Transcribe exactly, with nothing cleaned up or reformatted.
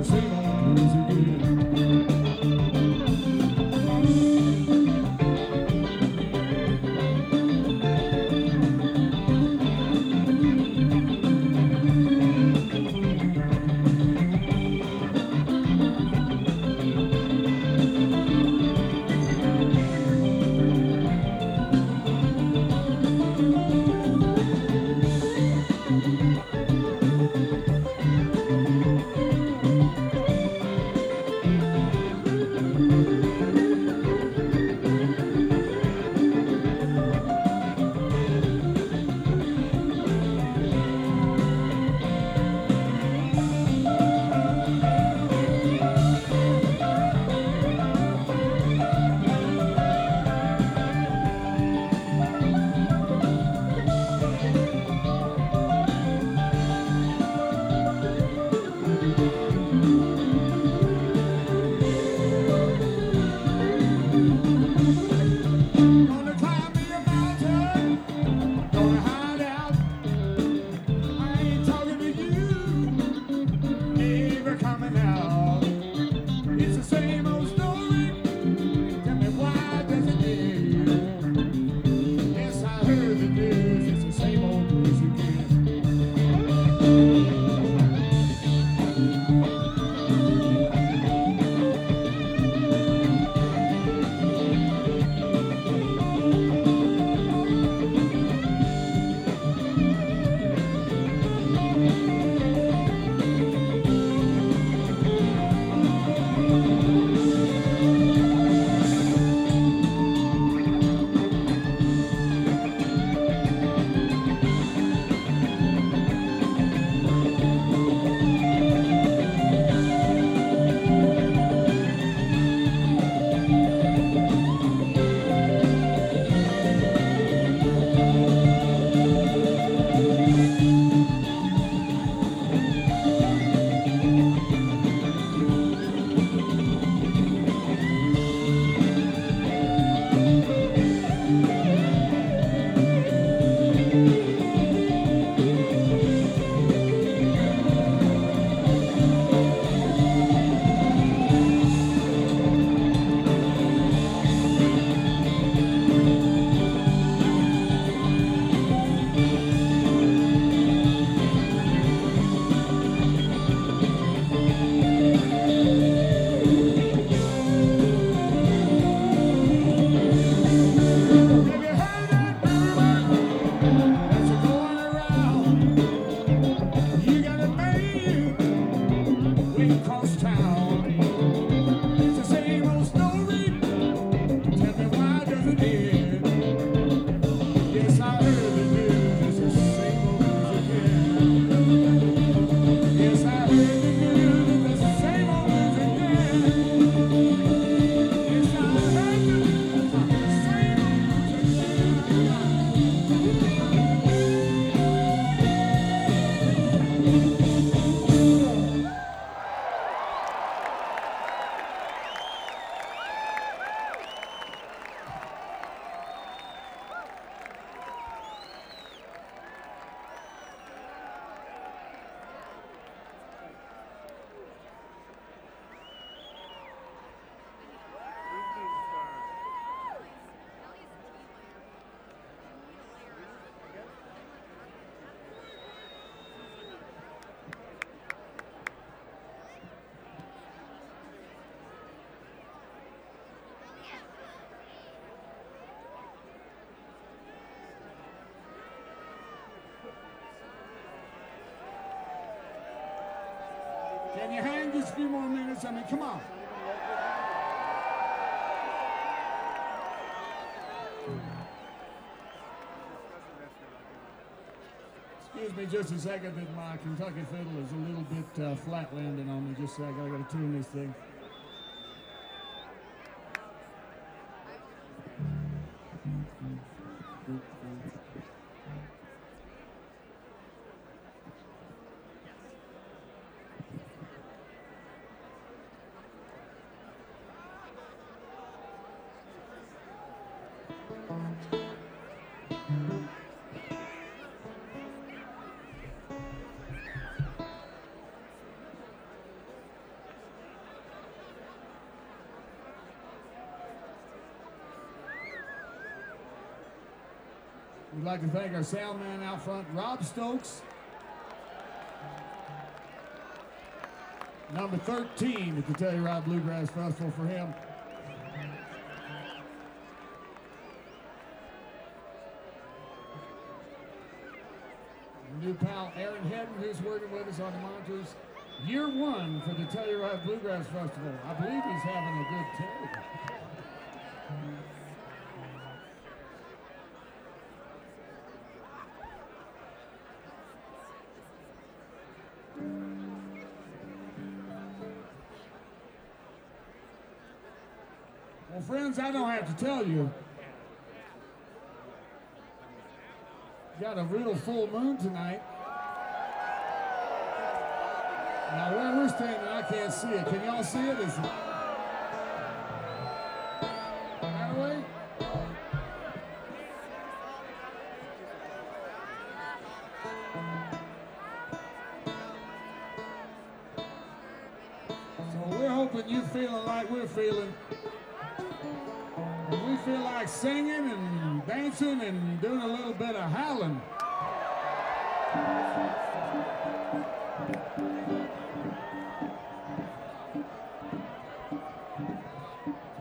Can you hang just a few more minutes? I mean, come on. Excuse me just a second that my Kentucky fiddle is a little bit uh, flat landing on me. Just a second, I gotta tune this thing. We'd like to thank our sound man out front, Rob Stokes. Number thirteen at the Telluride Bluegrass Festival for him. New pal Aaron Hedden, who's working with us on the monitors. Year one for the Telluride Bluegrass Festival. I believe he's having a good time. Well, friends, I don't have to tell you. Got a real full moon tonight. Now where we're standing, I can't see it. Can y'all see it? Is it that way? So we're hoping you're feeling like we're feeling. We feel like singing and dancing and doing a little bit of howling.